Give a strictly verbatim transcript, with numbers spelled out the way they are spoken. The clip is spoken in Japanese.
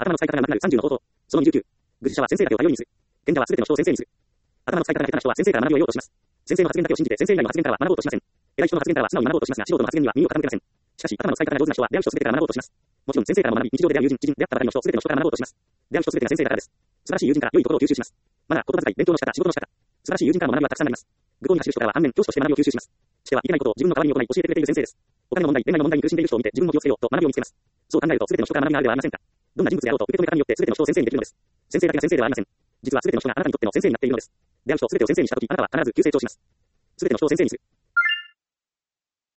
頭の使い方がなくなるさんじゅうの法則。そのにじゅうきゅう。愚痴者は先生だけを頼りにする。賢者はすべての人を先生にする。頭の使い方が下手な人は先生から学びを得ようとします。先生の発言だけを信じて先生以外の発言からは学ぼうとしません。偉い人の発言からは素直に学ぼうとしますが、素人の発言には耳を傾けません。しかし、頭の使い方が上手な人は出会う人すべてから学ぼうとします。もちろん先生からも学び、日常で出会う友人、知人、出会ったばかりの人すべての人から学ぼうとします。出会う人すべてが先生だからです。素晴らしい友人から良い心を吸収します。まだ言葉遣い、勉強の仕方、仕事の仕方。素晴らしい友人からの学びはたくさんあります。愚行に走る人からは反面、教師として学びを吸収します。してはいけないことを自分の代わりに行い、教えてくれている先生です。お金の問題、恋愛の問題に苦しんでいる人を見て、自分も気をつけようと学びを見つけます。そう考えると、すべての人から学びがあるではありませんか。どんな人物であろうと、受け止め方によってすべての人を先生にできるのです。先生だけが先生ではありません。実はすべての人があなたにとっての先生になっているのです。出会う人すべてを先生にしたとき、あなたは必ず急成長します。すべての人を先生にする。